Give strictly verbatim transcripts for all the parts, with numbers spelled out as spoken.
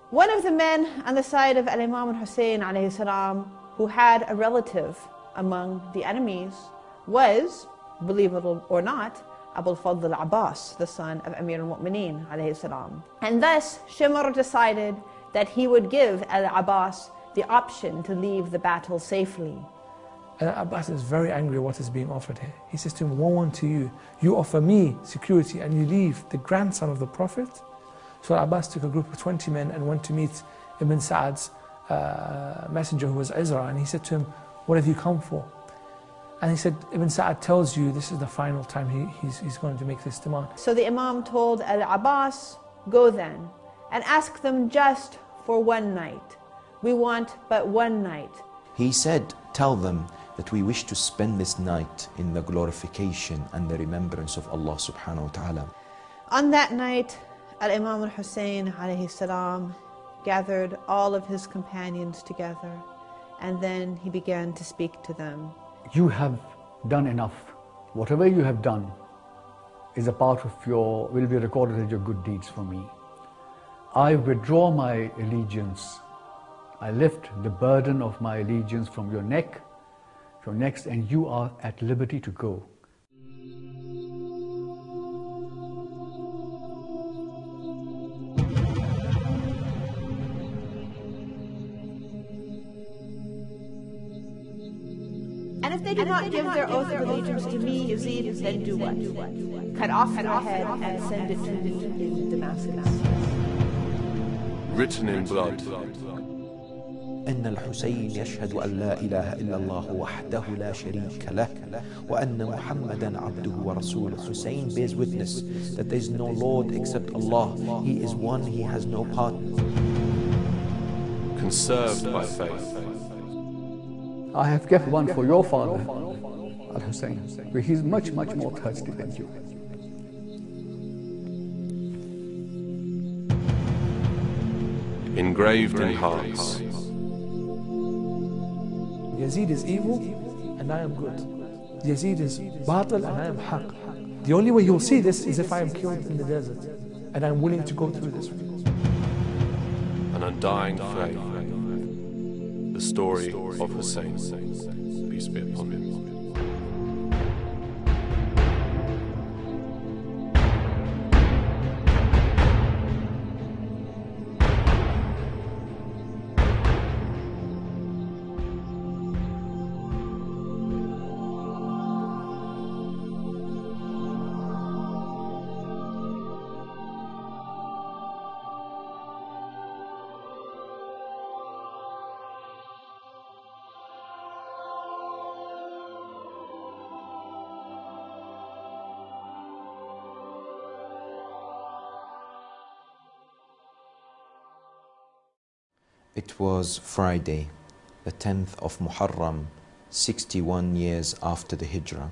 One of the men on the side of Al-Imam al-Hussein alayhi salam, who had a relative among the enemies, was, believe it or not, Abu al-Fadl al-Abbas, the son of Amir al-Mu'mineen alayhi salam. And thus Shimr decided that he would give al-Abbas the option to leave the battle safely. And Abbas is very angry at what is being offered here. He says to him, woe unto you, you offer me security and you leave the grandson of the Prophet? So Abbas took a group of twenty men and went to meet Ibn Sa'ad's uh, messenger, who was Izra, and he said to him, what have you come for? And he said, Ibn Sa'ad tells you this is the final time he, he's, he's going to make this demand. So the Imam told Al-Abbas, go then and ask them just for one night. We want but one night. He said, tell them that we wish to spend this night in the glorification and the remembrance of Allah subhanahu wa ta'ala. On that night, Al-Imam al-Hussein alayhi salam gathered all of his companions together, and then he began to speak to them. You have done enough. Whatever you have done is a part of your, will be recorded as your good deeds for me. I withdraw my allegiance. I lift the burden of my allegiance from your neck, your necks, and you are at liberty to go. And if they do not give their oath of allegiance to me, Yazid, then do what? Cut off their head and send it to me in Damascus. Written in blood. أن الحسين يشهد أن لا إله إلا الله وحده لا شريك له وأن محمدا عبده ورسوله. Hussein bears witness that there is no Lord except Allah. He is one, He has no partner. Conserved by faith. I have kept one for your father, Al-Hussein, but he's much, much more thirsty than you. Engraved in hearts. Yazid is evil and I am good. Yazid is batil and I am haq. The only way you'll see this is if I am killed in the desert, and I'm willing to go through this. An undying faith. The story of Hussein. Peace be upon him. It was Friday, the tenth of Muharram, sixty-one years after the Hijrah,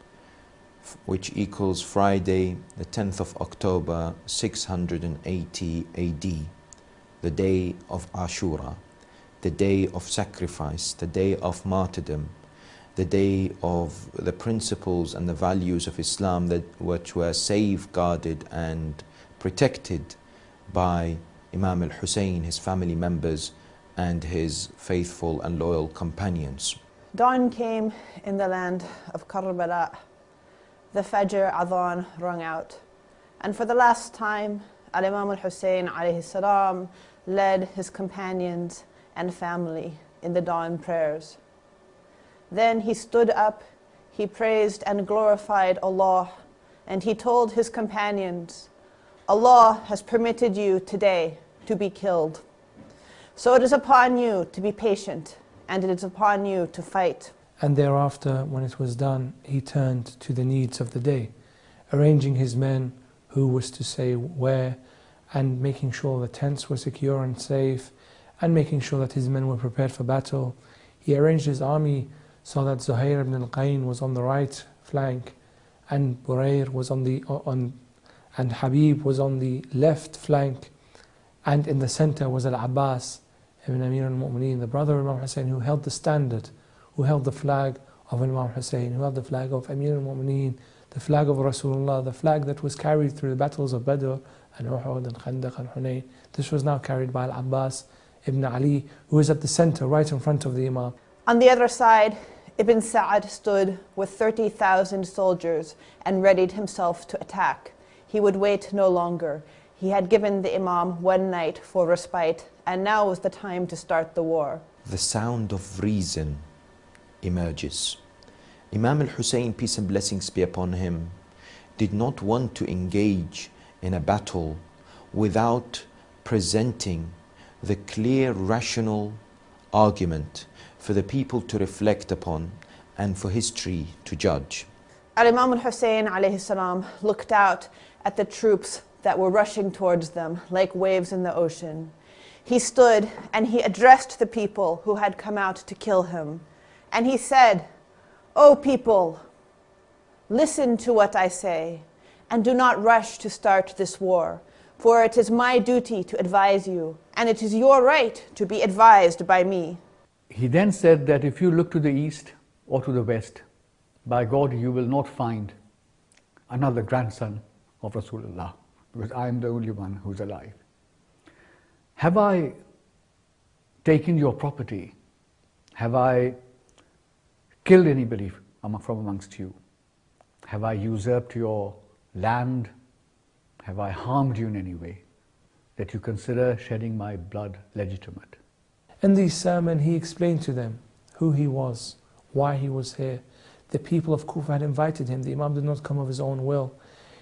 which equals Friday, the tenth of October, six hundred eighty A D, the day of Ashura, the day of sacrifice, the day of martyrdom, the day of the principles and the values of Islam that which were safeguarded and protected by Imam al-Hussein, his family members, and his faithful and loyal companions. Dawn came in the land of Karbala. The Fajr Adhan rung out. And for the last time, Al-Imam al-Hussein alayhi salam led his companions and family in the dawn prayers. Then he stood up, he praised and glorified Allah, and he told his companions, Allah has permitted you today to be killed. So it is upon you to be patient, and it is upon you to fight. And thereafter, when it was done, he turned to the needs of the day, arranging his men, who was to say where, and making sure the tents were secure and safe, and making sure that his men were prepared for battle. He arranged his army so that Zuhair ibn al-Qayn was on the right flank, and Burair was on the on and Habib was on the left flank, and in the center was Al-Abbas ibn Amir al-Mu'mineen, the brother of Imam Hussein, who held the standard, who held the flag of Imam Hussein, who held the flag of Amir al-Mu'mineen, the flag of Rasulullah, the flag that was carried through the battles of Badr and Uhud and Khandaq and Hunayn. This was now carried by Al-Abbas ibn Ali, who is at the center, right in front of the Imam. On the other side, Ibn Sa'ad stood with thirty thousand soldiers and readied himself to attack. He would wait no longer. He had given the Imam one night for respite, and now was the time to start the war. The sound of reason emerges. Imam al-Hussein, peace and blessings be upon him, did not want to engage in a battle without presenting the clear, rational argument for the people to reflect upon and for history to judge. Al-Imam al-Hussein alayhi salam looked out at the troops that were rushing towards them like waves in the ocean. He stood and he addressed the people who had come out to kill him. And he said, "O people, listen to what I say, and do not rush to start this war, for it is my duty to advise you, and it is your right to be advised by me." He then said that if you look to the east or to the west, by God you will not find another grandson of Rasulullah, because I am the only one who's alive. Have I taken your property? Have I killed anybody from amongst you? Have I usurped your land? Have I harmed you in any way that you consider shedding my blood legitimate? In the sermon, he explained to them who he was, why he was here. The people of Kufa had invited him. The Imam did not come of his own will.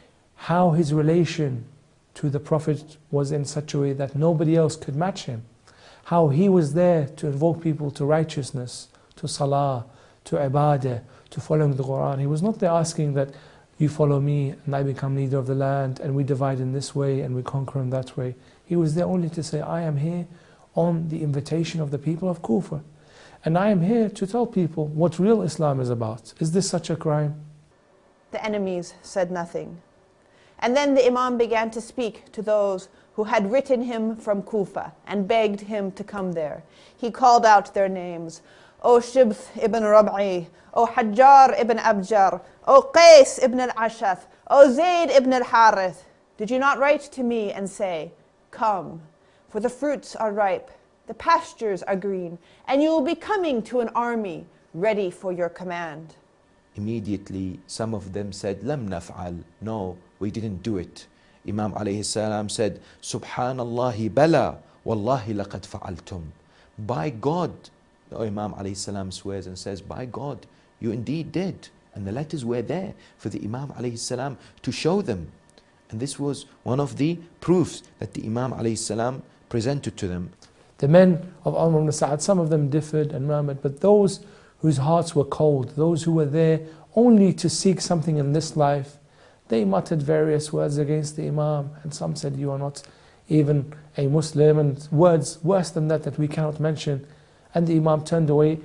How his relation to the Prophet was in such a way that nobody else could match him. How he was there to invoke people to righteousness, to salah, to ibadah, to following the Quran. He was not there asking that you follow me and I become leader of the land and we divide in this way and we conquer in that way. He was there only to say, I am here on the invitation of the people of Kufa. And I am here to tell people what real Islam is about. Is this such a crime? The enemies said nothing. And then the Imam began to speak to those who had written him from Kufa and begged him to come there. He called out their names. O Shibth ibn Rab'i, O Hajjar ibn Abjar, O Qais ibn al-Ashath, O Zayd ibn al-Harith. Did you not write to me and say, "Come, for the fruits are ripe, the pastures are green, and you will be coming to an army ready for your command"? Immediately, some of them said, "Lam naf'al." No, we didn't do it. Imam alayhi salam said, "Subhanallahi bala, wallahi laqad fa'altum." By God, oh, Imam alayhi salam swears and says, by God, you indeed did. And the letters were there for the Imam alayhi salam to show them. And this was one of the proofs that the Imam alayhi salam presented to them. The men of Amr ibn Sa'ad, some of them differed and murmured, but those whose hearts were cold, those who were there only to seek something in this life, they muttered various words against the Imam, and some said, you are not even a Muslim, and words worse than that that we cannot mention. And the Imam turned away,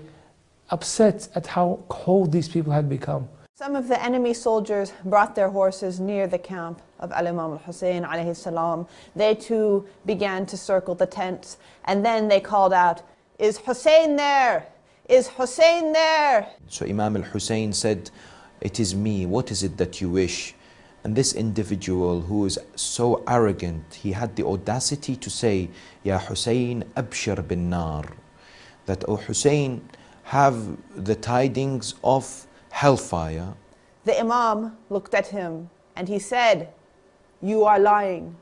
upset at how cold these people had become. Some of the enemy soldiers brought their horses near the camp of Al-Imam al-Hussein alayhi salam. They too began to circle the tents, and then they called out, "Is Hussein there? Is Hussein there?" So Imam al-Hussein said, "It is me, what is it that you wish?" And this individual who is so arrogant, he had the audacity to say, "Ya Hussein, abshir bin nar." That, "O Hussein, have the tidings of hellfire." The Imam looked at him and he said, "You are lying.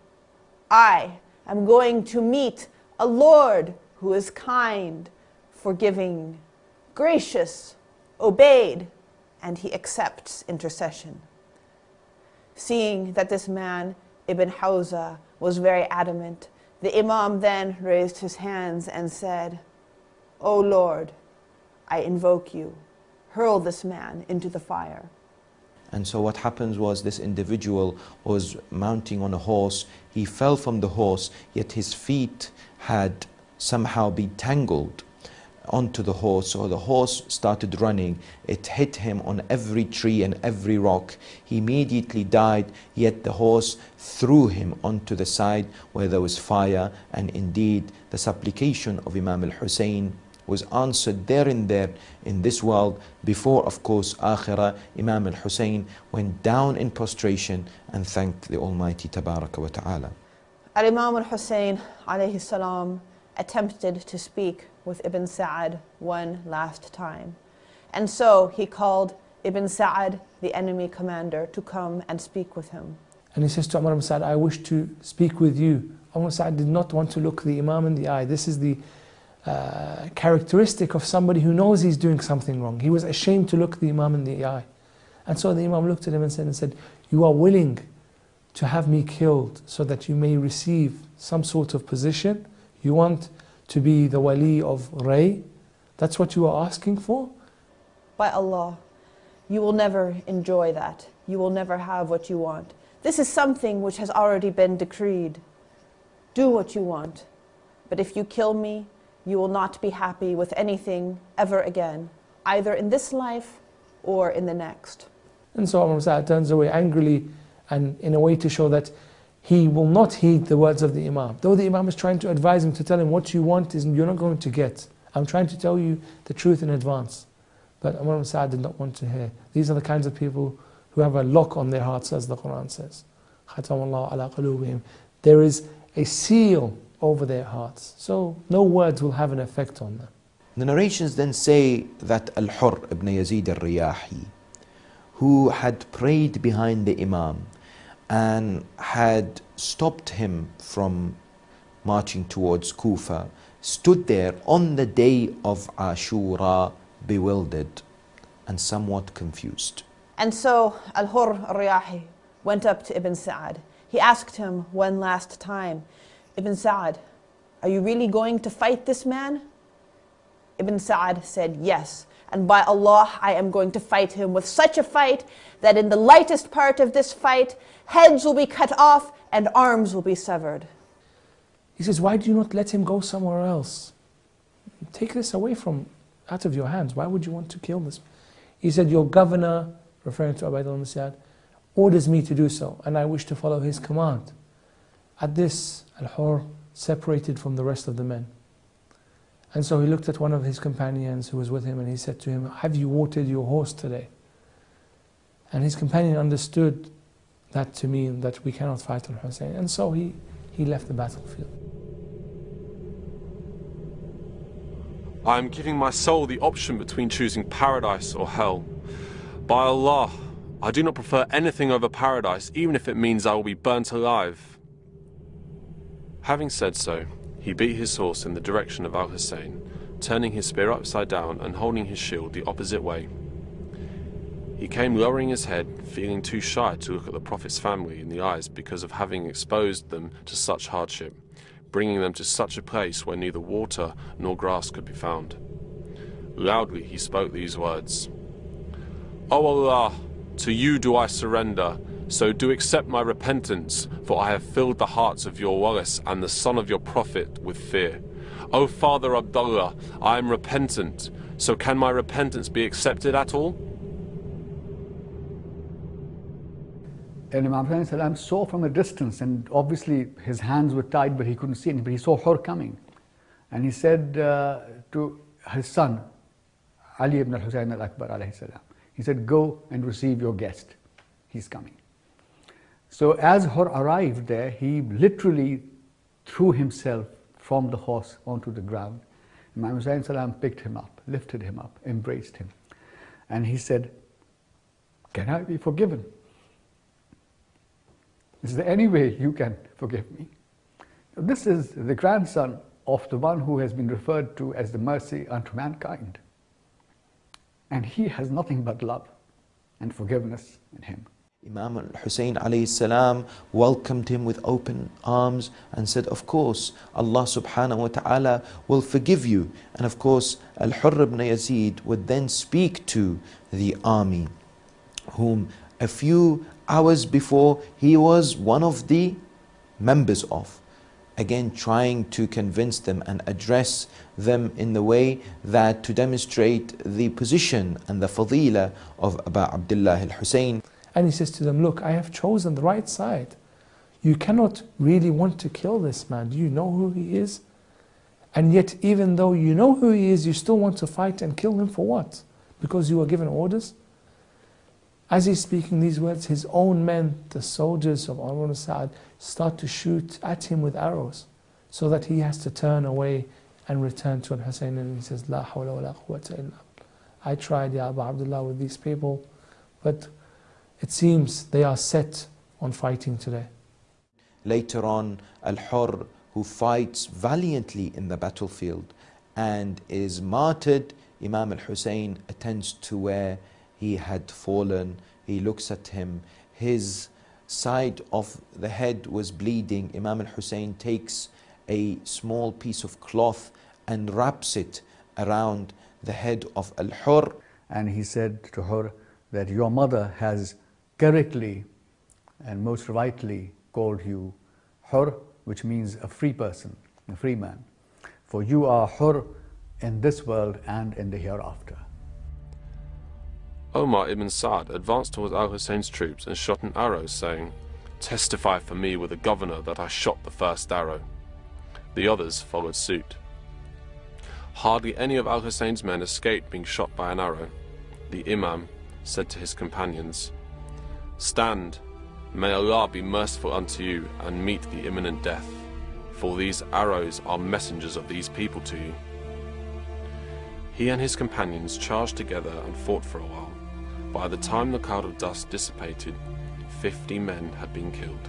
I am going to meet a Lord who is kind, forgiving, gracious, obeyed, and he accepts intercession." Seeing that this man, Ibn Hawza, was very adamant, the Imam then raised his hands and said, "O Lord, I invoke you, hurl this man into the fire." And so what happens was, this individual was mounting on a horse. He fell from the horse, yet his feet had somehow been tangled onto the horse. So the horse started running. It hit him on every tree and every rock. He immediately died, yet the horse threw him onto the side where there was fire. And indeed, the supplication of Imam al-Hussein was answered there and there in this world. Before, of course, Akhirah, Imam al-Hussein went down in prostration and thanked the Almighty Tabaraka wa Ta'ala. Al-Imam al-Hussein alayhi salam attempted to speak with Ibn Sa'ad one last time. And so he called Ibn Sa'ad, the enemy commander, to come and speak with him. And he says to Umar ibn Sa'ad, I wish to speak with you. Umar ibn Sa'ad did not want to look the Imam in the eye. This is the uh, characteristic of somebody who knows he's doing something wrong. He was ashamed to look the Imam in the eye. And so the Imam looked at him and said, and said, you are willing to have me killed so that you may receive some sort of position? You want to be the wali of Ray? That's what you are asking for? By Allah, you will never enjoy that. You will never have what you want. This is something which has already been decreed. Do what you want. But if you kill me, you will not be happy with anything ever again, either in this life or in the next. And so Umar ibn Sa'ad turns away angrily, and in a way to show that he will not heed the words of the Imam. Though the Imam is trying to advise him, to tell him what you want is you're not going to get. I'm trying to tell you the truth in advance. But Umar ibn Sa'ad did not want to hear. These are the kinds of people who have a lock on their hearts, as the Quran says. خَتَمَ اللَّهُ عَلَىٰ قُلُوبِهِمْ. There is a seal over their hearts. So no words will have an effect on them. The narrations then say that Al-Hurr ibn Yazid al-Riyahi, who had prayed behind the Imam and had stopped him from marching towards Kufa, stood there on the day of Ashura, bewildered and somewhat confused. And so Al-Hurr al-Riyahi went up to Ibn Sa'ad. He asked him one last time, Ibn Sa'ad, are you really going to fight this man? Ibn Sa'ad said, yes. And by Allah, I am going to fight him with such a fight that in the lightest part of this fight, heads will be cut off and arms will be severed. He says, why do you not let him go somewhere else? Take this away from, out of your hands. Why would you want to kill this? He said, your governor, referring to Ubaydullah ibn Ziyad, orders me to do so, and I wish to follow his command. At this, Al-Hurr separated from the rest of the men. And so he looked at one of his companions who was with him, and he said to him, have you watered your horse today? And his companion understood that to mean that we cannot fight Al-Hussein. And so he, he left the battlefield. I am giving my soul the option between choosing paradise or hell. By Allah, I do not prefer anything over paradise, even if it means I will be burnt alive. Having said so, he beat his horse in the direction of Al-Hussein, turning his spear upside down and holding his shield the opposite way. He came lowering his head, feeling too shy to look at the Prophet's family in the eyes because of having exposed them to such hardship, bringing them to such a place where neither water nor grass could be found. Loudly he spoke these words, O Allah, to you do I surrender, so do accept my repentance, for I have filled the hearts of your waris and the son of your Prophet with fear. O Father Abdullah, I am repentant, so can my repentance be accepted at all? And Imam Hussein saw from a distance, and obviously his hands were tied, but he couldn't see anything, but he saw her coming. And he said uh, to his son, Ali ibn al-Hussein al-Akbar alayhi salam, he said, go and receive your guest, he's coming. So as her arrived there, he literally threw himself from the horse onto the ground. Imam Hussein salam picked him up, lifted him up, embraced him. And he said, can I be forgiven? Is there any way you can forgive me? This is the grandson of the one who has been referred to as the mercy unto mankind. And he has nothing but love and forgiveness in him. Imam al-Hussein alayhi salam welcomed him with open arms and said, of course, Allah subhanahu wa ta'ala will forgive you. And of course, Al-Hurr ibn Yazid would then speak to the army, whom a few hours before he was one of the members of. Again, trying to convince them and address them in the way that to demonstrate the position and the fadila of Aba Abdullah al-Hussein. And he says to them, look, I have chosen the right side. You cannot really want to kill this man. Do you know who he is? And yet, even though you know who he is, you still want to fight and kill him for what? Because you were given orders? As he's speaking these words, his own men, the soldiers of Amr ibn Sa'd, start to shoot at him with arrows, so that he has to turn away and return to Al-Hussein, and he says, La hawla wa la quwwata illa billah. I tried, Ya Abu Abdullah, with these people, but it seems they are set on fighting today. Later on, Al-Hurr, who fights valiantly in the battlefield and is martyred, Imam Al-Hussein attends to where he had fallen. He looks at him. His side of the head was bleeding. Imam Al-Hussein takes a small piece of cloth and wraps it around the head of Al-Hurr. And he said to her that your mother has correctly and most rightly called you Hurr, which means a free person, a free man. For you are Hurr in this world and in the hereafter. Omar ibn Sa'd advanced towards Al-Hussein's troops and shot an arrow, saying, Testify for me with the governor that I shot the first arrow. The others followed suit. Hardly any of Al-Hussein's men escaped being shot by an arrow. The Imam said to his companions, Stand, may Allah be merciful unto you and meet the imminent death, for these arrows are messengers of these people to you. He and his companions charged together and fought for a while. By the time the cloud of dust dissipated, fifty men had been killed.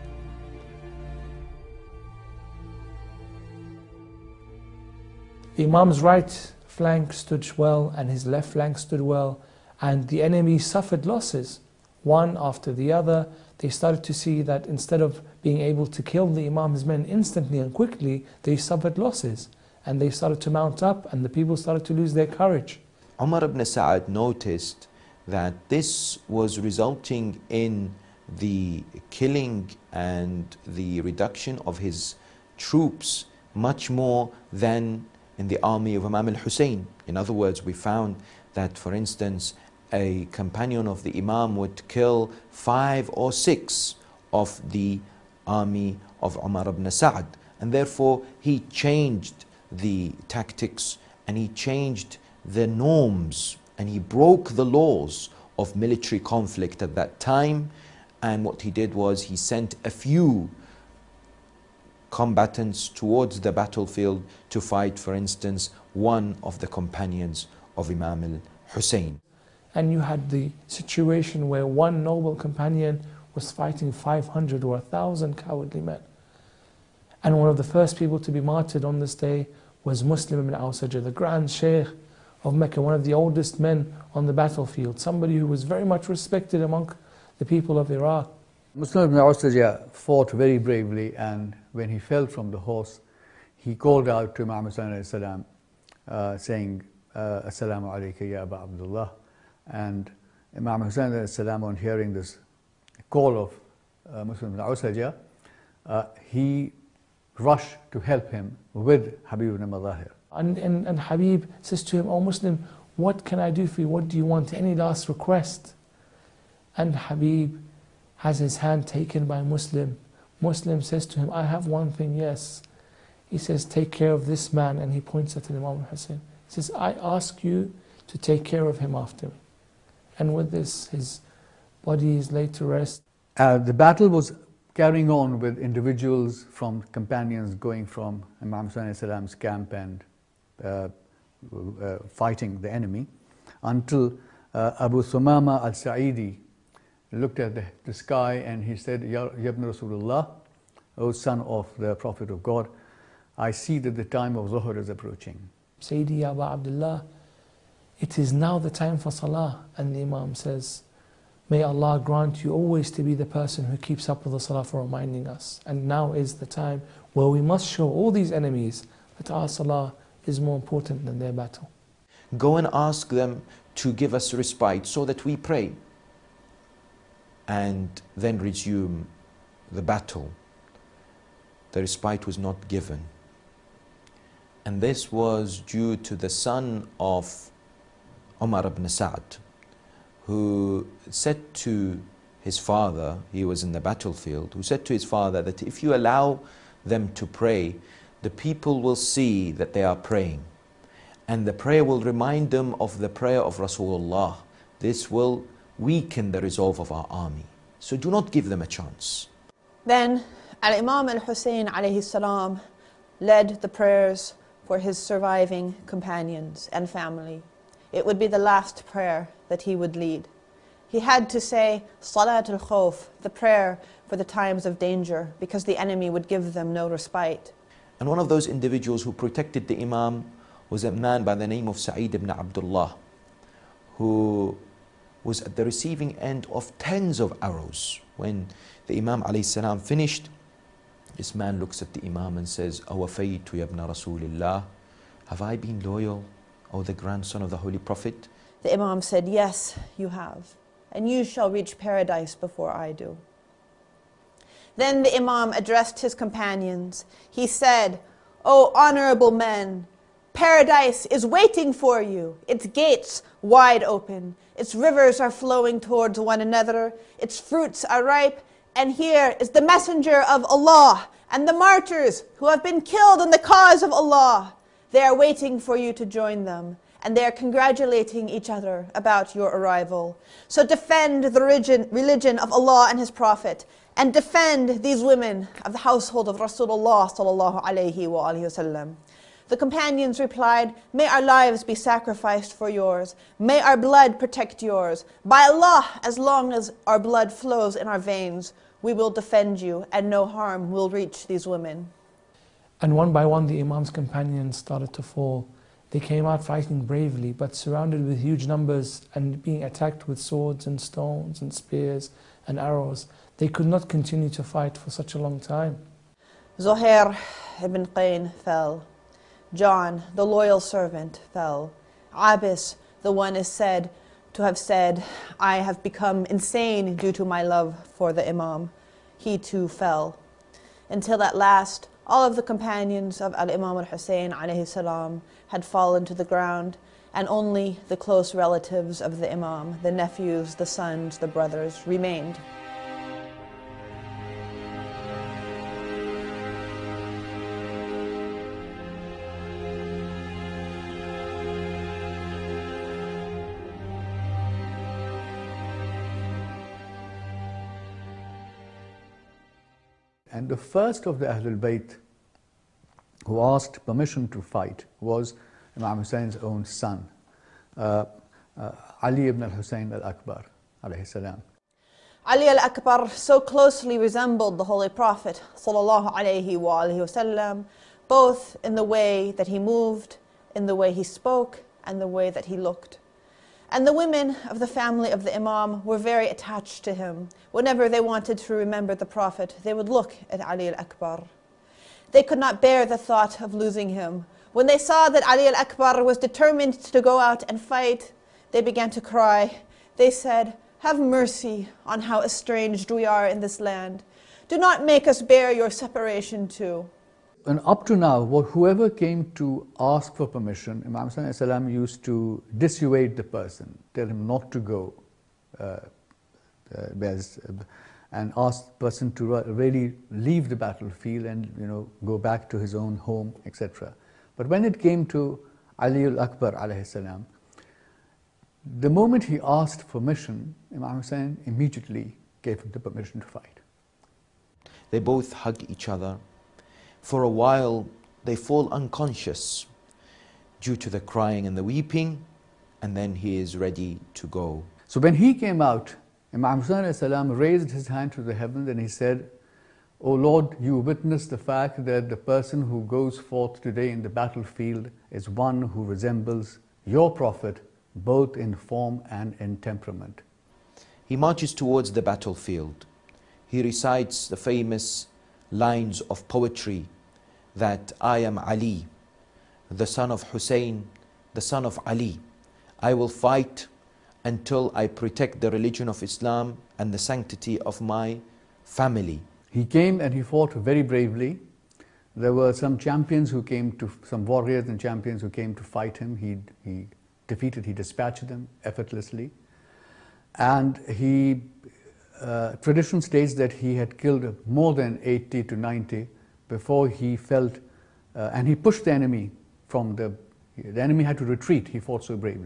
The Imam's right flank stood well and his left flank stood well, and the enemy suffered losses, one after the other. They started to see that instead of being able to kill the Imam's men instantly and quickly, they suffered losses, and they started to mount up, and the people started to lose their courage. Umar ibn Sa'd noticed that this was resulting in the killing and the reduction of his troops much more than in the army of Imam al-Hussein. In other words, we found that, for instance, a companion of the Imam would kill five or six of the army of Umar ibn Sa'd, and therefore he changed the tactics and he changed the norms and he broke the laws of military conflict at that time. And what he did was he sent a few combatants towards the battlefield to fight, for instance, one of the companions of Imam al-Hussein. And you had the situation where one noble companion was fighting five hundred or one thousand cowardly men. And one of the first people to be martyred on this day was Muslim ibn Awsaja, the Grand Sheikh of Mecca, one of the oldest men on the battlefield, somebody who was very much respected among the people of Iraq. Muslim ibn Awsaja fought very bravely, and when he fell from the horse, he called out to Imam Hussain alayhi salam, uh, saying, uh, Assalamu alayka ya Aba Abdullah. And Imam Hussain alayhi salam, on hearing this call of uh, Muslim ibn Awsaja, uh, he rushed to help him with Habib ibn Madahir. And, and, and Habib says to him, "O Muslim, what can I do for you? What do you want? Any last request?" And Habib has his hand taken by Muslim. Muslim says to him, "I have one thing, yes." He says, "Take care of this man," and he points at Imam Hussein. He says, "I ask you to take care of him after me." And with this, his body is laid to rest. Uh, the battle was carrying on with individuals from companions going from Imam Hussein's camp and uh, uh, fighting the enemy, until uh, Abu Thumama al-Sa'idi looked at the, the sky and he said, Ya Ibn Rasulullah, O son of the Prophet of God, I see that the time of Zuhr is approaching. Sayyidi Abu Abdullah, it is now the time for Salah. And the Imam says, may Allah grant you always to be the person who keeps up with the Salah for reminding us. And now is the time where we must show all these enemies that our Salah is more important than their battle. Go and ask them to give us respite so that we pray and then resume the battle. The respite was not given. And this was due to the son of Umar ibn Sa'd, who said to his father, he was in the battlefield, who said to his father that if you allow them to pray, the people will see that they are praying. And the prayer will remind them of the prayer of Rasulullah. This will weaken the resolve of our army. So do not give them a chance. Then Al-Imam al-Hussein alayhi salam led the prayers for his surviving companions and family. It would be the last prayer that he would lead. He had to say Salat al-Khawf, the prayer for the times of danger, because the enemy would give them no respite. And one of those individuals who protected the Imam was a man by the name of Sa'id ibn Abdullah, who was at the receiving end of tens of arrows. When the Imam alayhi salam finished, this man looks at the Imam and says, Awafaytu ya ibn Rasulillah, have I been loyal, O the grandson of the Holy Prophet? The Imam said, yes, you have, and you shall reach paradise before I do. Then the Imam addressed his companions. He said, O honorable men, paradise is waiting for you, its gates wide open, its rivers are flowing towards one another, its fruits are ripe, and here is the messenger of Allah and the martyrs who have been killed in the cause of Allah. They are waiting for you to join them, and they are congratulating each other about your arrival. So defend the religion, religion of Allah and His Prophet, and defend these women of the household of Rasulullah sallallahu alayhi wa alihi wasallam. The companions replied, may our lives be sacrificed for yours. May our blood protect yours. By Allah, as long as our blood flows in our veins, we will defend you, and no harm will reach these women. And one by one the Imam's companions started to fall. They came out fighting bravely, but surrounded with huge numbers and being attacked with swords and stones and spears and arrows. They could not continue to fight for such a long time. Zuhair ibn Qayn fell. John, the loyal servant, fell. Abis, the one is said to have said, I have become insane due to my love for the Imam. He too fell. Until at last, all of the companions of Al-Imam al-Hussein alayhi salam had fallen to the ground, and only the close relatives of the Imam, the nephews, the sons, the brothers, remained. And the first of the Ahlul Bayt who asked permission to fight was Imam Hussein's own son, uh, uh, Ali ibn al-Hussein al-Akbar alayhi salam. Ali al-Akbar so closely resembled the Holy Prophet sallallahu alayhi wa alihi wasallam, both in the way that he moved, in the way he spoke, and the way that he looked. And the women of the family of the Imam were very attached to him. Whenever they wanted to remember the Prophet, they would look at Ali al-Akbar. They could not bear the thought of losing him. When they saw that Ali al-Akbar was determined to go out and fight, they began to cry. They said, have mercy on how estranged we are in this land. Do not make us bear your separation too. And up to now, whoever came to ask for permission, Imam Hussain used to dissuade the person, tell him not to go, uh, uh, and ask the person to really leave the battlefield and you know go back to his own home, et cetera. But when it came to Ali al-Akbar alayhi salam, the moment he asked permission, Imam Hussain immediately gave him the permission to fight. They both hug each other. For a while, they fall unconscious due to the crying and the weeping, and then he is ready to go. So when he came out, Imam Hussain raised his hand to the heavens and he said, O Lord, you witness the fact that the person who goes forth today in the battlefield is one who resembles your Prophet, both in form and in temperament. He marches towards the battlefield. He recites the famous lines of poetry that I am Ali, the son of Hussein, the son of Ali. I will fight until I protect the religion of Islam and the sanctity of my family. He came and he fought very bravely. There were some champions who came to, some warriors and champions who came to fight him. He, he defeated, he dispatched them effortlessly. And he Uh, tradition states that he had killed more than eighty to ninety before he felt, uh, and he pushed the enemy from the, the enemy had to retreat, he fought so bravely.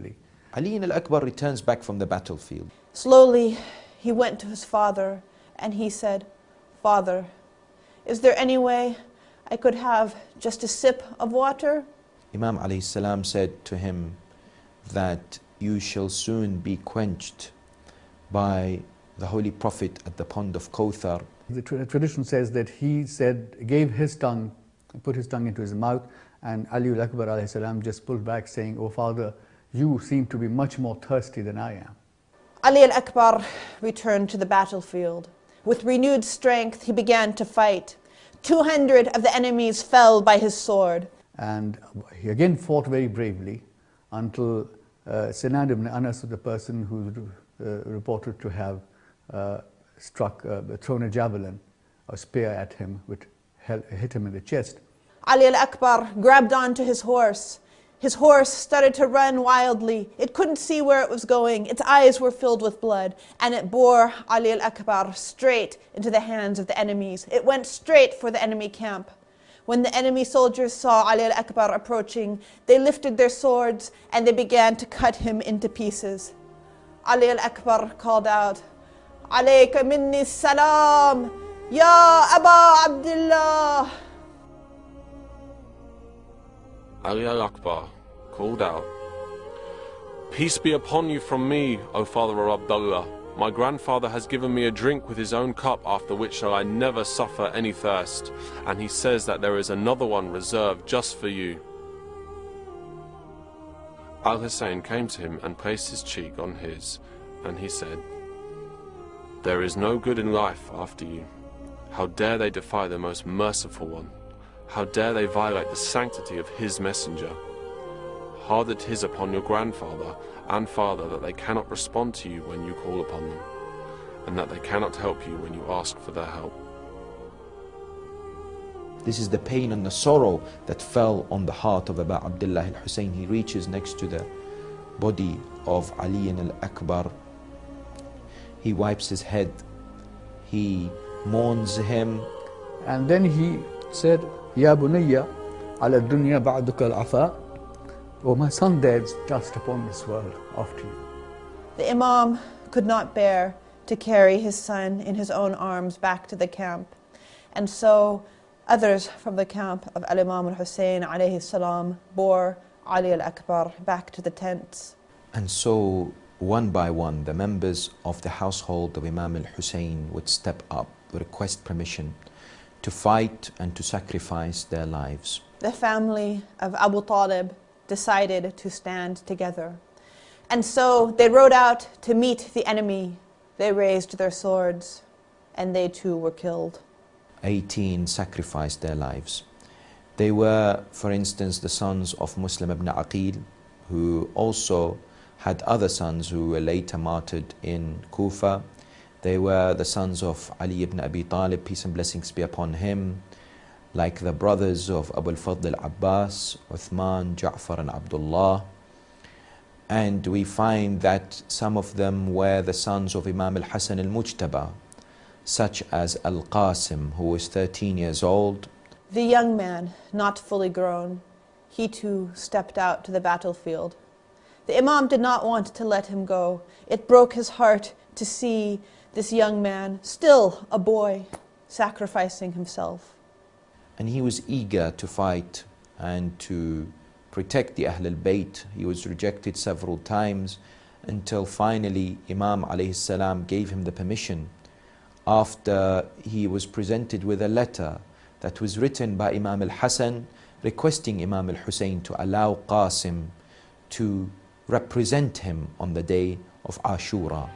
Ali al-Akbar returns back from the battlefield. Slowly, he went to his father and he said, "Father, is there any way I could have just a sip of water?" Imam alayhi salam said to him that you shall soon be quenched by the Holy Prophet at the pond of Kawthar. The tra tradition says that he said, gave his tongue, put his tongue into his mouth, and Ali al-Akbar alayhi salam just pulled back saying, "Oh father, you seem to be much more thirsty than I am." Ali al-Akbar returned to the battlefield. With renewed strength, he began to fight. two hundred of the enemies fell by his sword. And he again fought very bravely until uh, Sinan ibn Anas, the person who uh, reported to have uh, struck, uh, thrown a javelin, a spear at him, which hit him in the chest. Ali al-Akbar grabbed onto his horse. His horse started to run wildly. It couldn't see where it was going. Its eyes were filled with blood, and it bore Ali al-Akbar straight into the hands of the enemies. It went straight for the enemy camp. When the enemy soldiers saw Ali al-Akbar approaching, they lifted their swords and they began to cut him into pieces. Ali al-Akbar called out, "Alayka minni salam, ya Aba Abdullah." Ali al-Akbar called out, "Peace be upon you from me, O father of Abdullah. My grandfather has given me a drink with his own cup, after which shall I never suffer any thirst. And he says that there is another one reserved just for you." Al-Hussein came to him and placed his cheek on his, and he said, "There is no good in life after you. How dare they defy the most merciful one? How dare they violate the sanctity of his messenger? Hard it is upon your grandfather and father that they cannot respond to you when you call upon them, and that they cannot help you when you ask for their help." This is the pain and the sorrow that fell on the heart of Abu Abdullah al-Hussein. He reaches next to the body of Ali al-Akbar. He wipes his head. He mourns him. And then he said, "Ya bunayya, ala dunya ba'duka al-afa." "Oh my son, there's dust upon this world after you." The Imam could not bear to carry his son in his own arms back to the camp. And so others from the camp of Al-Imam al-Hussein alayhi salam bore Ali al-Akbar back to the tents. And so one by one the members of the household of Imam al-Hussein would step up, request permission to fight and to sacrifice their lives. The family of Abu Talib decided to stand together. And so they rode out to meet the enemy. They raised their swords, and they too were killed. eighteen sacrificed their lives. They were, for instance, the sons of Muslim ibn Aqil, who also had other sons who were later martyred in Kufa. They were the sons of Ali ibn Abi Talib, peace and blessings be upon him, like the brothers of Abu al-Fadl al-Abbas, Uthman, Ja'far and Abdullah. And we find that some of them were the sons of Imam al-Hasan al-Mujtaba, such as Al-Qasim, who was thirteen years old. The young man, not fully grown, he too stepped out to the battlefield. The Imam did not want to let him go. It broke his heart to see this young man, still a boy, sacrificing himself. And he was eager to fight and to protect the Ahl al-Bayt. He was rejected several times until finally Imam alayhi salam gave him the permission after he was presented with a letter that was written by Imam al-Hasan requesting Imam al-Hussein to allow Qasim to represent him on the day of Ashura.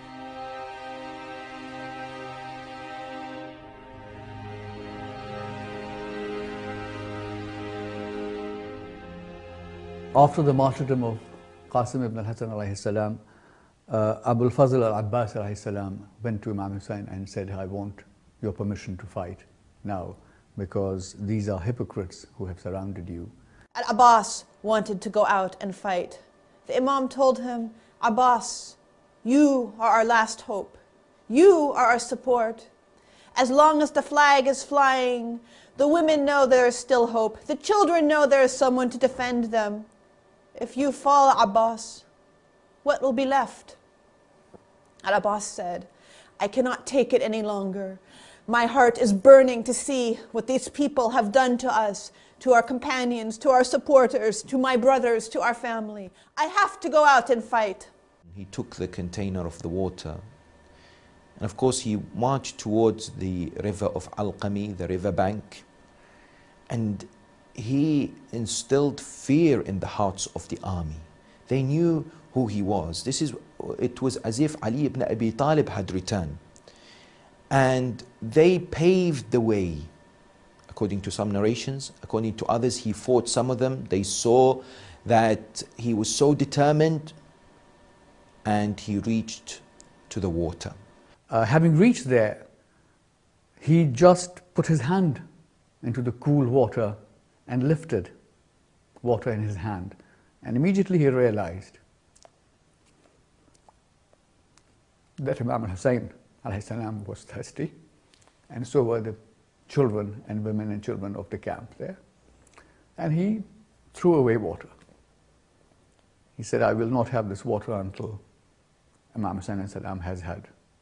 After the martyrdom of Qasim ibn al-Hasan alayhi salam, uh, Abu al-Fazl al-Abbas alayhi salam went to Imam Hussein and said, "I want your permission to fight now, because these are hypocrites who have surrounded you." Al-Abbas wanted to go out and fight. The Imam told him, "Abbas, you are our last hope. You are our support. As long as the flag is flying, the women know there is still hope. The children know there is someone to defend them. If you fall, Abbas, What will be left? Al-Abbas said, I cannot take it any longer. My heart is burning to see what these people have done to us, to our companions, to our supporters, to my brothers, to our family. I have to go out and fight. He took the container of the water, and of course he marched towards the river of Alqami, the river bank, and he instilled fear in the hearts of the army. They knew who he was. This is, it was as if Ali ibn Abi Talib had returned. And they paved the way. According to some narrations, according to others, he fought some of them. They saw that he was so determined, and he reached to the water. Uh, having reached there, he just put his hand into the cool water and lifted water in his hand. And immediately he realized that Imam al-Hussein alayhi salam was thirsty, and so were the children and women and children of the camp there. And he threw away water. He said, I will not have this water until Imam Hussein alayhi salam has had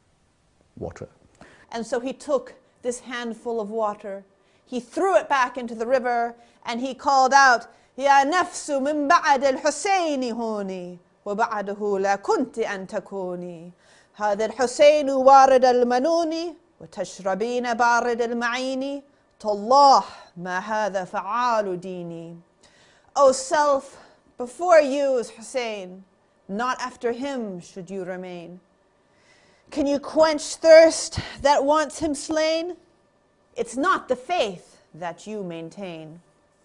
water. And so he took this handful of water, he threw it back into the river, and he called out, Ya nafsu min ba'ad al-Husayni huni, wa ba'adahu la kunti an takuni. هذا الحسين وارد المنون وتشربين بارد المعين تالله ما هذا فعال ديني. O self, before you is Hussein, not after him should you remain. Can you quench thirst that wants him slain? It's not the faith that you maintain.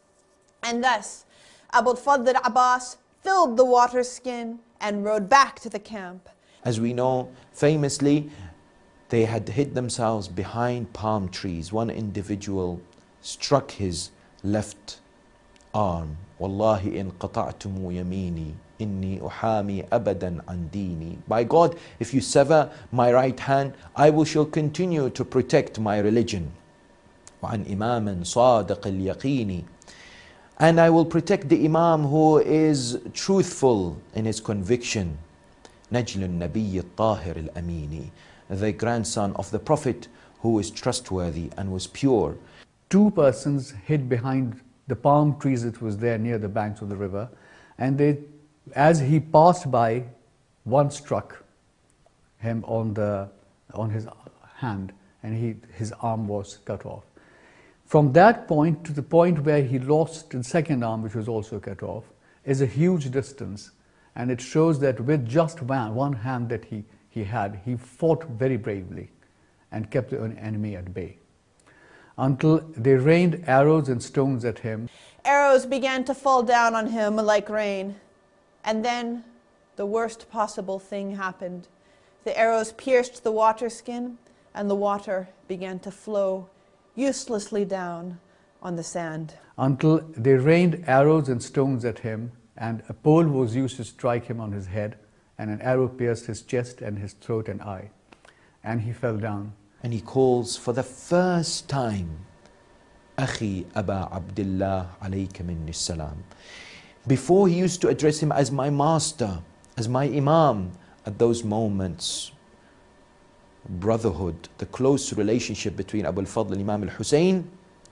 And thus, Abu al-Fadl al-Abbas filled the water skin and rode back to the camp. As we know, famously, they had hid themselves behind palm trees. One individual struck his left arm. Wallahi in qata'tumu yamini, inni uhami abadan an dini. By God, if you sever my right hand, I will shall continue to protect my religion. وعن إمام صادق اليقين. And I will protect the Imam who is truthful in his conviction. نجل النبي الطاهر الأميني, the grandson of the Prophet who is trustworthy and was pure. Two persons hid behind the palm trees that was there near the banks of the river, and they, as he passed by, one struck him on the on his hand, and he his arm was cut off. From that point to the point where he lost the second arm, which was also cut off, is a huge distance. And it shows that with just one, one hand that he, he had, he fought very bravely and kept the enemy at bay, until they rained arrows and stones at him. Arrows began to fall down on him like rain. And then the worst possible thing happened. The arrows pierced the water skin, and the water began to flow uselessly down on the sand. Until they rained arrows and stones at him, and a pole was used to strike him on his head, and an arrow pierced his chest and his throat and eye, and he fell down. And he calls for the first time, Akhi Aba Abdullah alayka minni salam. Before he used to address him as my master, as my Imam. At those moments, brotherhood, the close relationship between Abu al-Fadl and Imam al-Hussein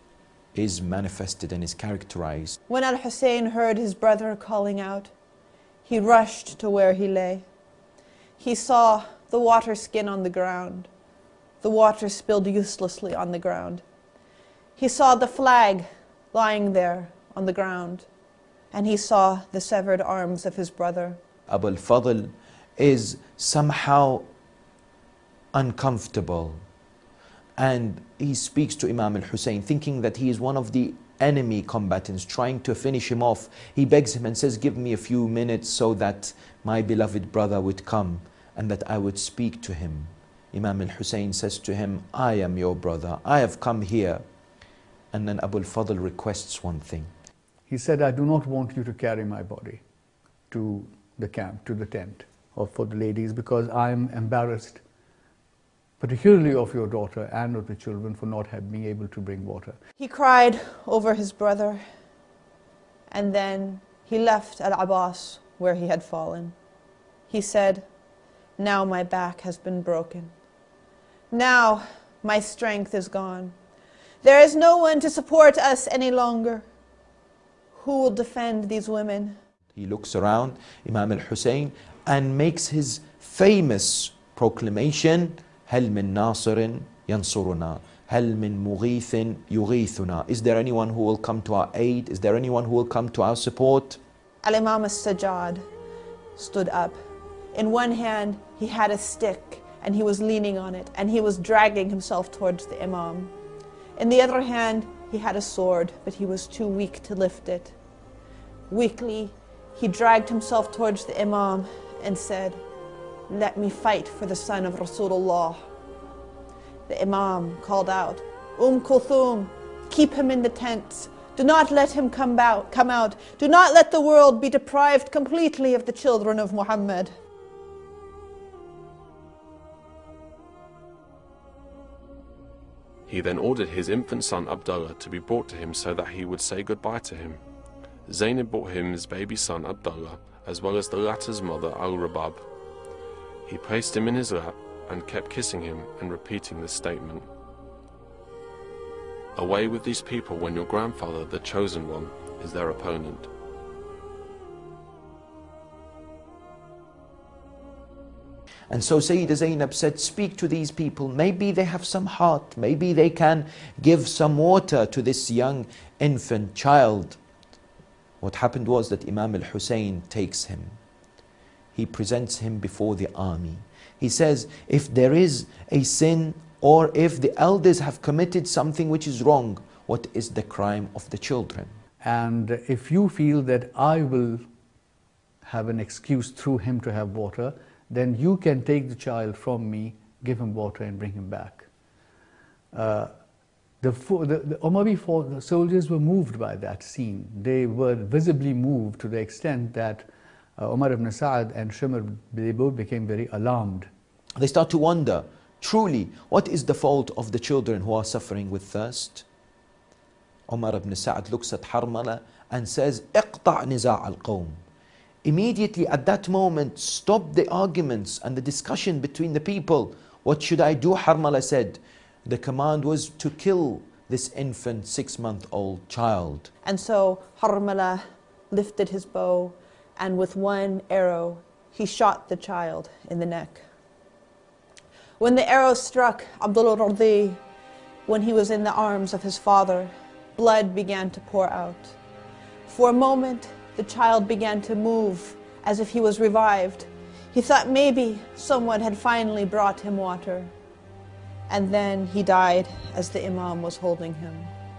is manifested and is characterized. When al-Hussein heard his brother calling out, he rushed to where he lay. He saw the water skin on the ground. The water spilled uselessly on the ground. He saw the flag lying there on the ground, and he saw the severed arms of his brother. Abu al-Fadl is somehow uncomfortable, and he speaks to Imam al-Hussein thinking that he is one of the enemy combatants trying to finish him off. He begs him and says, give me a few minutes so that my beloved brother would come and that I would speak to him. Imam al-Hussein says to him, I am your brother, I have come here. And then Abu al-Fadl requests one thing. He said, I do not want you to carry my body to the camp, to the tent, or for the ladies, because I am embarrassed, particularly of your daughter and of the children, for not have, being able to bring water. He cried over his brother, and then he left Al-Abbas where he had fallen. he said, "Now my back has been broken. Now my strength is gone. There is no one to support us any longer. Who will defend these women?" He looks around, Imam al-Hussein, and makes his famous proclamation, هل من ناصر ينصرنا هل من مغيث يغيثنا. Is there anyone who will come to our aid? Is there anyone who will come to our support? Al-Imam as-Sajjad stood up. In one hand, he had a stick, and he was leaning on it, and he was dragging himself towards the Imam. In the other hand, he had a sword, but he was too weak to lift it. Weakly, he dragged himself towards the Imam and said, "Let me fight for the son of Rasulullah." The Imam called out, "Umm Kulthum, keep him in the tents. Do not let him come out, come out. Do not let the world be deprived completely of the children of Muhammad." He then ordered his infant son Abdullah to be brought to him so that he would say goodbye to him. Zaynab brought him his baby son Abdullah, as well as the latter's mother Al-Rabab. He placed him in his lap and kept kissing him and repeating this statement: "Away with these people when your grandfather, the chosen one, is their opponent." And so Sayyidah Zainab said, "Speak to these people. Maybe they have some heart. Maybe they can give some water to this young infant child." What happened was that Imam al-Hussein takes him. He presents him before the army. He says, if there is a sin, or if the elders have committed something which is wrong, what is the crime of the children? And if you feel that I will have an excuse through him to have water, then you can take the child from me, give him water and bring him back. Uh, the, the, the Umayya soldiers were moved by that scene. They were visibly moved to the extent that uh, Umar ibn Sa'ad and Shimr, they both became very alarmed. They start to wonder, truly, what is the fault of the children who are suffering with thirst? Umar ibn Sa'ad looks at Harmala and says, "Iqta' niza' al-qawm." Immediately at that moment, stop the arguments and the discussion between the people. What should I do? Harmala said. The command was to kill this infant six-month-old child. And so Harmala lifted his bow, and with one arrow, he shot the child in the neck. When the arrow struck Abdullah Radi, when he was in the arms of his father, blood began to pour out. For a moment, the child began to move as if he was revived. He thought maybe someone had finally brought him water. And then he died as the Imam was holding him.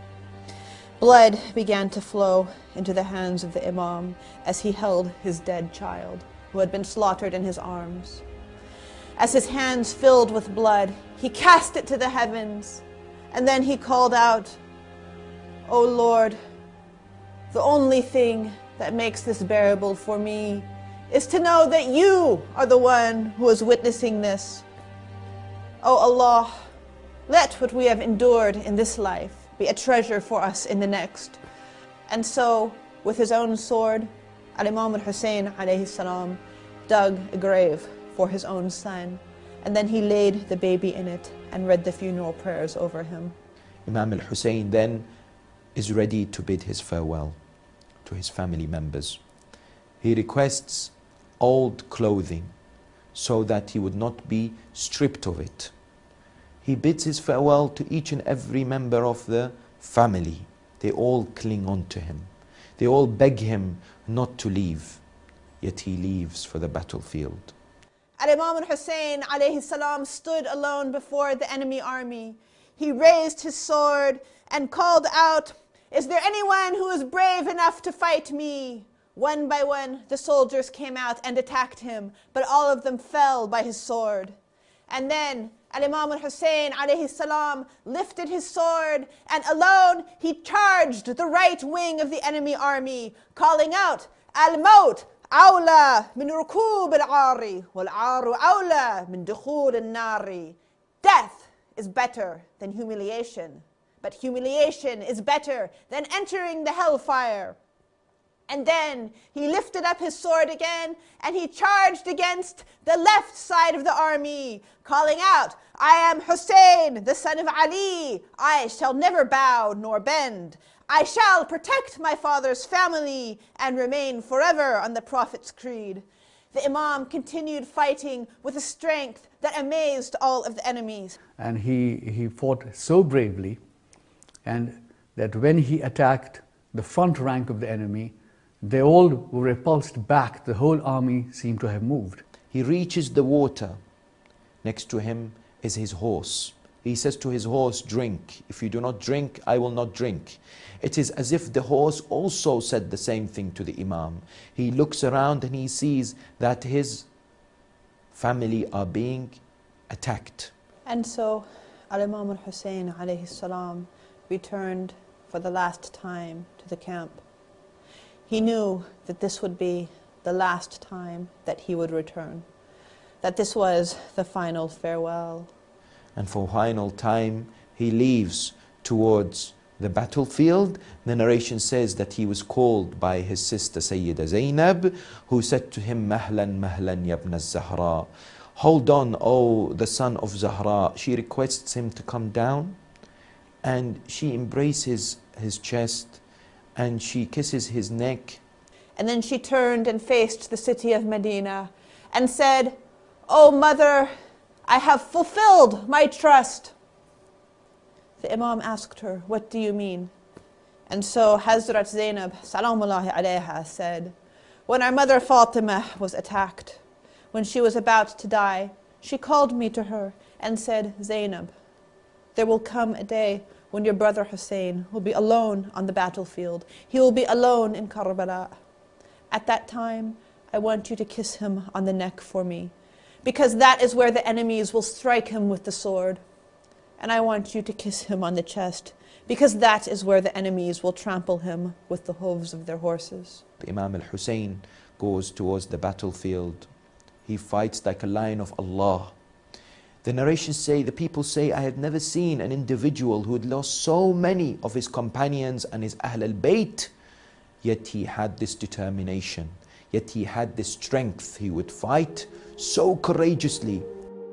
Blood began to flow into the hands of the Imam as he held his dead child, who had been slaughtered in his arms. As his hands filled with blood, he cast it to the heavens, and then he called out, "O Lord, the only thing that makes this bearable for me is to know that you are the one who is witnessing this. O Allah, let what we have endured in this life be a treasure for us in the next." And so, with his own sword, Al-Imam al-Hussein alayhi salam dug a grave for his own son, and then he laid the baby in it and read the funeral prayers over him. Imam al-Hussein then is ready to bid his farewell to his family members. He requests old clothing so that he would not be stripped of it. He bids his farewell to each and every member of the family. They all cling on to him. They all beg him not to leave, yet he leaves for the battlefield. Al-Imam al-Hussein alayhi salam stood alone before the enemy army. He raised his sword and called out, "Is there anyone who is brave enough to fight me?" One by one, the soldiers came out and attacked him, but all of them fell by his sword. And then Al-Imam al-Hussein alayhi salam lifted his sword, and alone he charged the right wing of the enemy army, calling out, "Al-Maut awla min rukub al-ari, wal-aru awla min dukhul al-nari." Death is better than humiliation, but humiliation is better than entering the hellfire. And then he lifted up his sword again and he charged against the left side of the army, calling out, I am Hussein, the son of Ali. I shall never bow nor bend. I shall protect my father's family and remain forever on the Prophet's creed. The Imam continued fighting with a strength that amazed all of the enemies. And he, he fought so bravely, and that when he attacked the front rank of the enemy, they all were repulsed back. The whole army seemed to have moved. He reaches the water. Next to him is his horse. He says to his horse, drink. If you do not drink, I will not drink. It is as if the horse also said the same thing to the Imam. He looks around and he sees that his family are being attacked. And so Al-Imam al-Hussein alayhi salam returned for the last time to the camp. He knew that this would be the last time that he would return, that this was the final farewell. And for final time, he leaves towards the battlefield. The narration says that he was called by his sister Sayyida Zainab, who said to him, Mahlan, Mahlan, Yabna Zahra. Hold on, O the son of Zahra. She requests him to come down, and she embraces his chest, and she kisses his neck. And then she turned and faced the city of Medina and said, O mother, I have fulfilled my trust. The Imam asked her, what do you mean? And so Hazrat Zainab, salamullahi alayha, said, when our mother Fatima was attacked, when she was about to die, she called me to her and said, Zainab, there will come a day when your brother Hussein will be alone on the battlefield. He will be alone in Karbala. At that time, I want you to kiss him on the neck for me, because that is where the enemies will strike him with the sword. And I want you to kiss him on the chest, because that is where the enemies will trample him with the hooves of their horses. Imam al-Hussein goes towards the battlefield. He fights like a lion of Allah. The narrations say, the people say, I had never seen an individual who had lost so many of his companions and his Ahl al-Bayt, yet he had this determination, yet he had this strength. He would fight so courageously.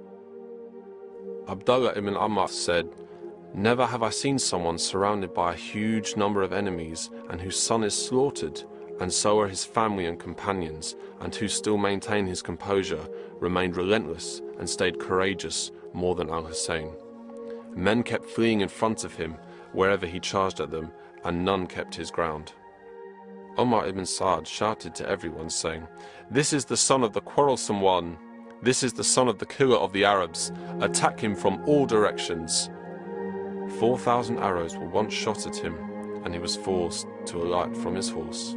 Abdullah ibn Ammar said, never have I seen someone surrounded by a huge number of enemies and whose son is slaughtered, and so are his family and companions, and who still maintain his composure, remained relentless and stayed courageous more than Al-Hussein. Men kept fleeing in front of him wherever he charged at them, and none kept his ground. Umar ibn Sa'd shouted to everyone, saying, this is the son of the quarrelsome one. This is the son of the killer of the Arabs. Attack him from all directions. Four thousand arrows were once shot at him, and he was forced to alight from his horse.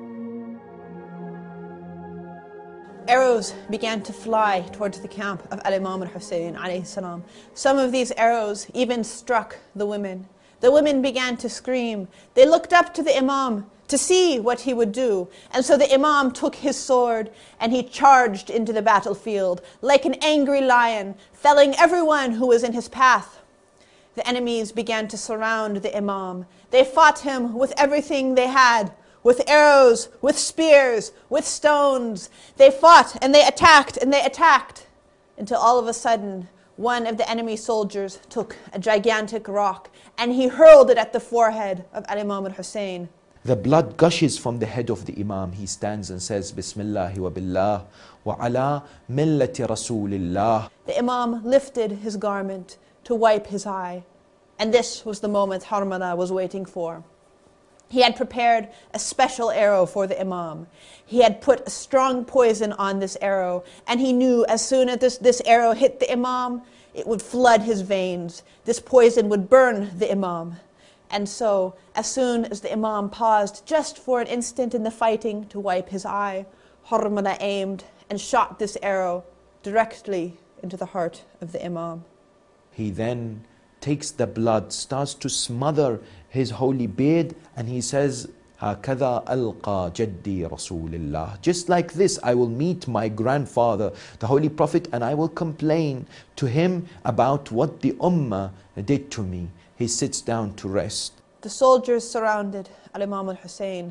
Arrows began to fly towards the camp of Al-Imam al-Hussein alayhi salam. Some of these arrows even struck the women. The women began to scream. They looked up to the Imam to see what he would do. And so the Imam took his sword and he charged into the battlefield like an angry lion, felling everyone who was in his path. The enemies began to surround the Imam. They fought him with everything they had, with arrows, with spears, with stones. They fought and they attacked and they attacked until all of a sudden one of the enemy soldiers took a gigantic rock and he hurled it at the forehead of Al-Imam al-Hussein. The blood gushes from the head of the Imam. He stands and says, Bismillah wa billah wa ala millati Rasulillah. The Imam lifted his garment to wipe his eye. And this was the moment Harmala was waiting for. He had prepared a special arrow for the Imam. He had put a strong poison on this arrow, and he knew as soon as this, this arrow hit the Imam, it would flood his veins. This poison would burn the Imam. And so, as soon as the Imam paused just for an instant in the fighting to wipe his eye, Harmala aimed and shot this arrow directly into the heart of the Imam. He then takes the blood, starts to smother his holy beard, and he says, هَكَذَا أَلْقَى جَدِّي رَسُولِ اللَّهِ. Just like this, I will meet my grandfather, the Holy Prophet, and I will complain to him about what the Ummah did to me. He sits down to rest. The soldiers surrounded Al-Imam al-Hussein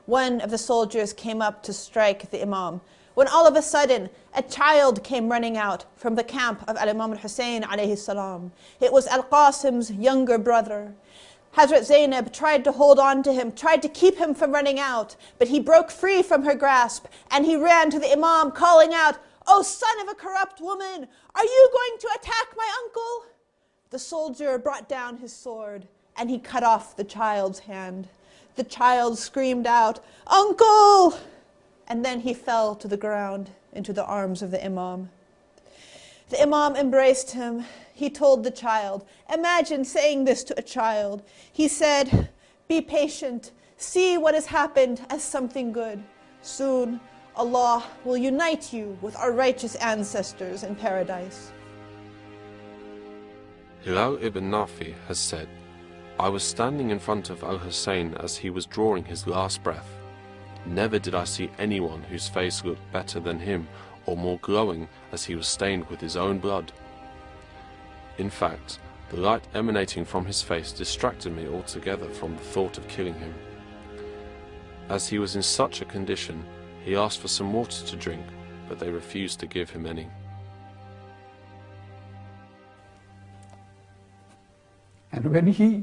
one of the soldiers came up to strike the Imam, when all of a sudden a child came running out from the camp of Al-Imam al-Hussein alayhi salam. It was Al-Qasim's younger brother. Hazrat Zainab tried to hold on to him, tried to keep him from running out, but he broke free from her grasp and he ran to the Imam calling out, "Oh son of a corrupt woman, are you going to attack my uncle?" The soldier brought down his sword and he cut off the child's hand. The child screamed out, "Uncle!" And then he fell to the ground into the arms of the Imam. The Imam embraced him. He told the child, imagine saying this to a child. He said, "Be patient, see what has happened as something good. Soon Allah will unite you with our righteous ancestors in paradise." Hilal ibn Nafi has said, "I was standing in front of Al-Hussein as he was drawing his last breath. Never did I see anyone whose face looked better than him or more glowing as he was stained with his own blood. In fact, the light emanating from his face distracted me altogether from the thought of killing him. As he was in such a condition, he asked for some water to drink, but they refused to give him any." And when he,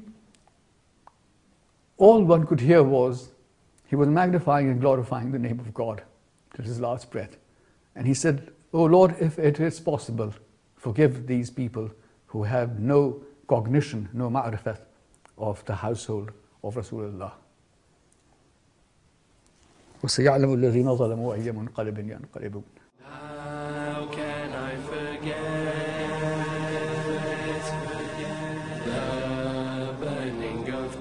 all one could hear was, he was magnifying and glorifying the name of God till his last breath. And he said, "Oh Lord, if it is possible, forgive these people who have no cognition, no ma'rifat of the household of Rasulullah." وَسَيَعْلَمُ الَّذِينَ ظَلَمُوا أَيَّ مُنْقَلِبٍ يَنْقَلِبُونَ. How can I forget the burning of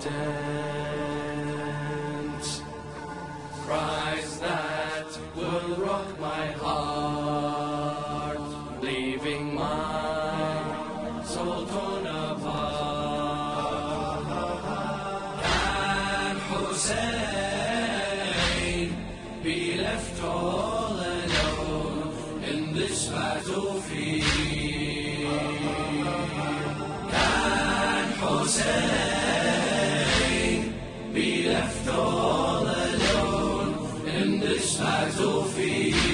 tents, cries that will rock my heart, leaving my soul torn apart. Can Hussein be left all alone in this battlefield? Can Hussein be left all alone in this battlefield?